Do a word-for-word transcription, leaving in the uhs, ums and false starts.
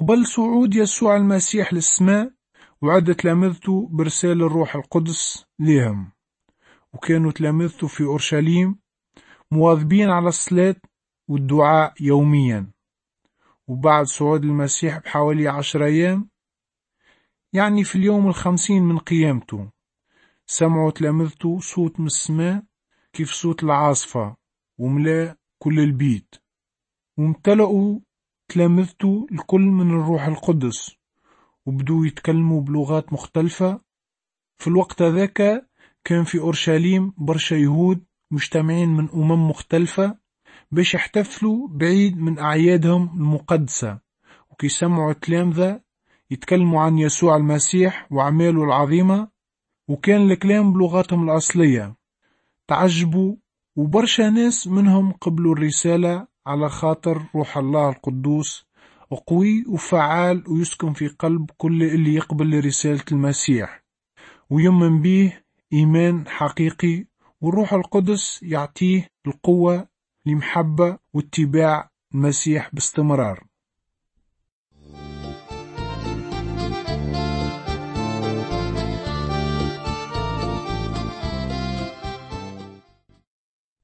قبل صعود يسوع المسيح للسماء وعد تلامذته برسال الروح القدس لهم، وكانوا تلامذته في أورشليم مواظبين على الصلاة والدعاء يوميا. وبعد صعود المسيح بحوالي عشر أيام، يعني في اليوم الخمسين من قيامته، سمعوا تلامذته صوت من السماء كيف صوت العاصفة وملأ كل البيت، وامتلأوا تلامذته الكل من الروح القدس، وبدوا يتكلموا بلغات مختلفة. في الوقت ذاك كان في أورشليم برشا يهود مجتمعين من أمم مختلفة باش يحتفلوا بعيد من أعيادهم المقدسة، وكي سمعوا التلامذة يتكلموا عن يسوع المسيح وأعماله العظيمة، وكان الكلام بلغتهم الأصلية، تعجبوا، وبرشا ناس منهم قبلوا الرسالة على خاطر روح الله القدوس قوي وفعال ويسكن في قلب كل اللي يقبل رسالة المسيح ويؤمن به إيمان حقيقي، والروح القدس يعطيه القوة لمحبة واتباع المسيح باستمرار.